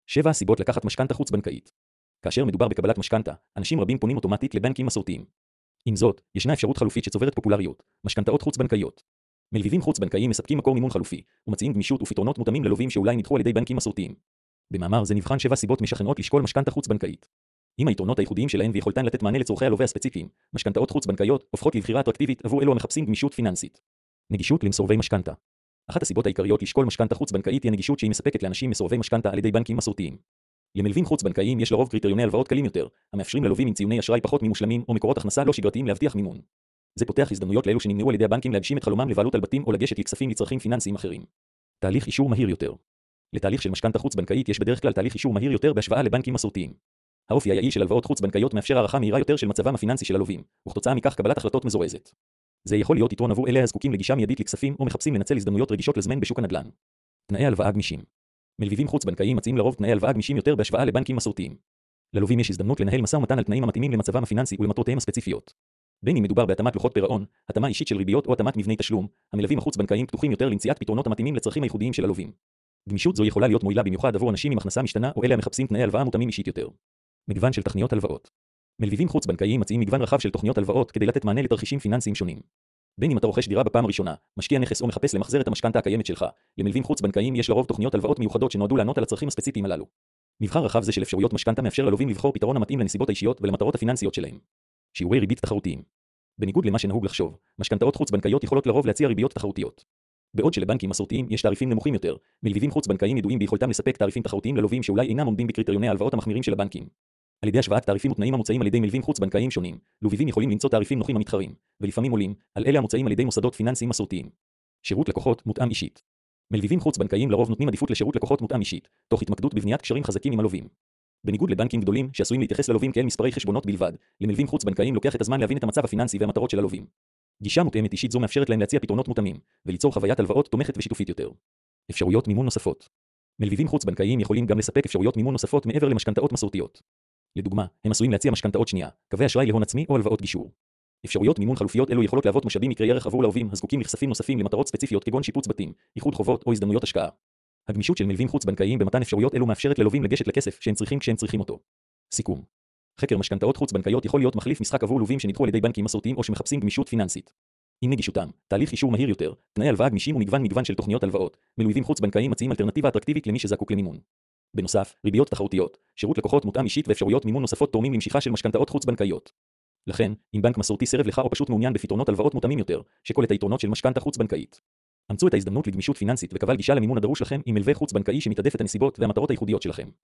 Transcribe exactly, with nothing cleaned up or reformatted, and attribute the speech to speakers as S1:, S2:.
S1: שבע סיבות לקחת משכנתה חוץ-בנקאית. כאשר מדובר בקבלת משכנתה, אנשים רבים פונים אוטומטית לבנקים מסורתיים. עם זאת, ישנה אפשרות חלופית שצוברת פופולריות, משכנתאות חוץ-בנקאיות. מלווים חוץ-בנקאיים מספקים מקור מימון חלופי, ומציעים גמישות ופתרונות מותאמים ללווים שאולי נדחו על ידי בנקים מסורתיים. במאמר זה נבחן שבע סיבות משכנעות לשקול משכנתה חוץ-בנקאית. עם היתרונות הייחודיים שלהן ויכולתן לתת מענה לצורכי הלווה הספציפיים, משכנתאות חוץ-בנקאיות הופכות לבחירה אטרקטיבית עבור אלו המחפשים גמישות פיננסית. נגישות למסורבי משכנתה. אחת הסיבות העיקריות לשקול משכנתה חוץ-בנקאית היא הנגישות שהיא מספקת לאנשים מסורבי משכנתה על ידי בנקים מסורתיים. למלווים חוץ-בנקאיים יש לרוב קריטריוני הלוואות קלים יותר, המאפשרים ללווים עם ציוני אשראי פחות ממושלמים או מקורות הכנסה לא שגרתיים להבטיח מימון. זה פותח הזדמנויות לאלו שנמנעו על ידי הבנקים להגשים את חלומם לבעלות על בתים או לגשת לכספים לצרכים פיננסיים אחרים. תהליך אישור מהיר יותר. לתהליך של משכנתה חוץ-בנקאית יש בדרך כלל תהליך אישור מהיר יותר בהשוואה לבנקים מסורתיים. האופי היעיל של הלוואות חוץ-בנקאיות מאפשר הערכה מהירה יותר של מצבם הפיננסי של הלווים, וכתוצאה מכך קבלת החלטות מזורזת. זה יכול להיות יתרון עבור אלה הזקוקים לגישה מיידית לכספים או מחפשים לנצל הזדמנויות רגישות לזמן בשוק הנדל"ן. תנאי הלוואה גמישים. מלווים חוץ-בנקאיים מציעים לרוב תנאי הלוואה גמישים יותר בהשוואה לבנקים מסורתיים. ללווים יש הזדמנות לנהל משא ומתן על תנאים המתאימים למצבם הפיננסי ולמטרותיהם הספציפיות. בין אם מדובר בהתאמת לוחות פירעון, התאמה אישית של ריביות או התאמת מבני תשלום, המלווים החוץ-בנקאיים פתוחים יותר למציאת פתרונות המתאימים לצרכים הייחודיים של הלווים. גמישות זו יכולה להיות מועילה במיוחד עבור אנשים עם הכנסה משתנה או אלה המחפשים תנאי הלוואה מותאמים אישית יותר. מגוון של תוכניות הלוואות. מלווים חוץ-בנקאיים מציעים מגוון רחב של תוכניות הלוואות כדי לתת מענה לתרחישים פיננסיים שונים. בין אם אתה רוכש דירה בפעם הראשונה, משקיע נכס או מחפש למחזר את המשכנתה הקיימת שלך, למלווים חוץ-בנקאיים יש לרוב תוכניות הלוואות מיוחדות שנועדו לענות על הצרכים הספציפיים הללו. מבחר רחב זה של אפשרויות משכנתה מאפשר ללווים לבחור פתרון המתאים לנסיבות האישיות ולמטרות הפיננסיות שלהם. שיעורי ריבית תחרותיים. בניגוד למה שנהוג לחשוב, משכנתאות חוץ-בנקאיות יכולות לרוב להציע ריביות תחרותיות. בעוד שלבנקים מסורתיים יש תעריפים נמוכים יותר, מלווים חוץ-בנקאיים ידועים ביכולתם לספק תעריפים תחרותיים ללווים שאולי אינם עומדים בקריטריוני ההלוואות המחמירים של הבנקים. על ידי השוואת תעריפים ותנאים המוצעים על ידי מלווים חוץ-בנקאיים שונים, לווים יכולים למצוא תעריפים נוחים המתחרים, ולפעמים עולים, על אלה המוצעים על ידי מוסדות פיננסיים מסורתיים. שירות לקוחות מותאם אישית. מלווים חוץ-בנקאיים לרוב נותנים עדיפות לשירות לקוחות מותאם אישית, תוך התמקדות בבניית קשרים חזקים עם הלווים. בניגוד לבנקים גדולים שעשויים להתייחס ללווים כאל מספרי חשבונות בלבד, למלווים חוץ-בנקאיים לוקח את הזמן להבין את המצב הפיננסי והמטרות של הלווים. גישה מותאמת אישית זו מאפשרת להם להציע פתרונות מותאמים, וליצור חוויית הלוואות תומכת ושיתופית יותר. אפשרויות מימון נוספות. מלווים חוץ-בנקאיים יכולים גם לספק אפשרויות מימון נוספות מעבר למשכנתאות מסורתיות. לדוגמה, הם עשויים להציע משכנתאות שנייה, קווי אשראי להון עצמי או הלוואות גישור. אפשרויות מימון חלופיות אלו יכולות להוות משאבים מקרי ערך עבור ללווים הזקוקים לכספים נוספים למטרות ספציפיות כגון שיפוץ בתים, איחוד חובות או הזדמנויות השקעה. הגמישות של מלווים חוץ-בנקאיים במתן אפשרויות אלו מאפשרת ללווים לגשת לכסף שהם צריכים כשהם צריכים אותו. סיכום. חקר משכנתאות חוץ-בנקאיות יכול להיות מחליף משחק עבור לווים שנדחו על ידי בנקים מסורתיים או שמחפשים גמישות פיננסית. עם נגישותם, תהליך אישור מהיר יותר, תנאי הלוואה גמישים ומגוון מגוון של תוכניות הלוואות, מלווים חוץ-בנקאיים מציעים אלטרנטיבה אטרקטיבית למי שזקוק למימון. בנוסף, ריביות תחרותיות, שירות לקוחות מותאם אישית ואפשרויות מימון נוספות תורמים למשיכה של משכנתאות חוץ-בנקאיות. לכן, אם בנק מסורתי סירב לך או פשוט מעוניין בפתרונות הלוואות מותאמים יותר, שקול את היתרונות של משכנתה חוץ-בנקאית. אמצו את ההזדמנות לגמישות פיננסית וקבל גישה למימון הדרוש לכם עם מלווה חוץ-בנקאי שמתעדף את הנסיבות והמטרות הייחודיות שלכם.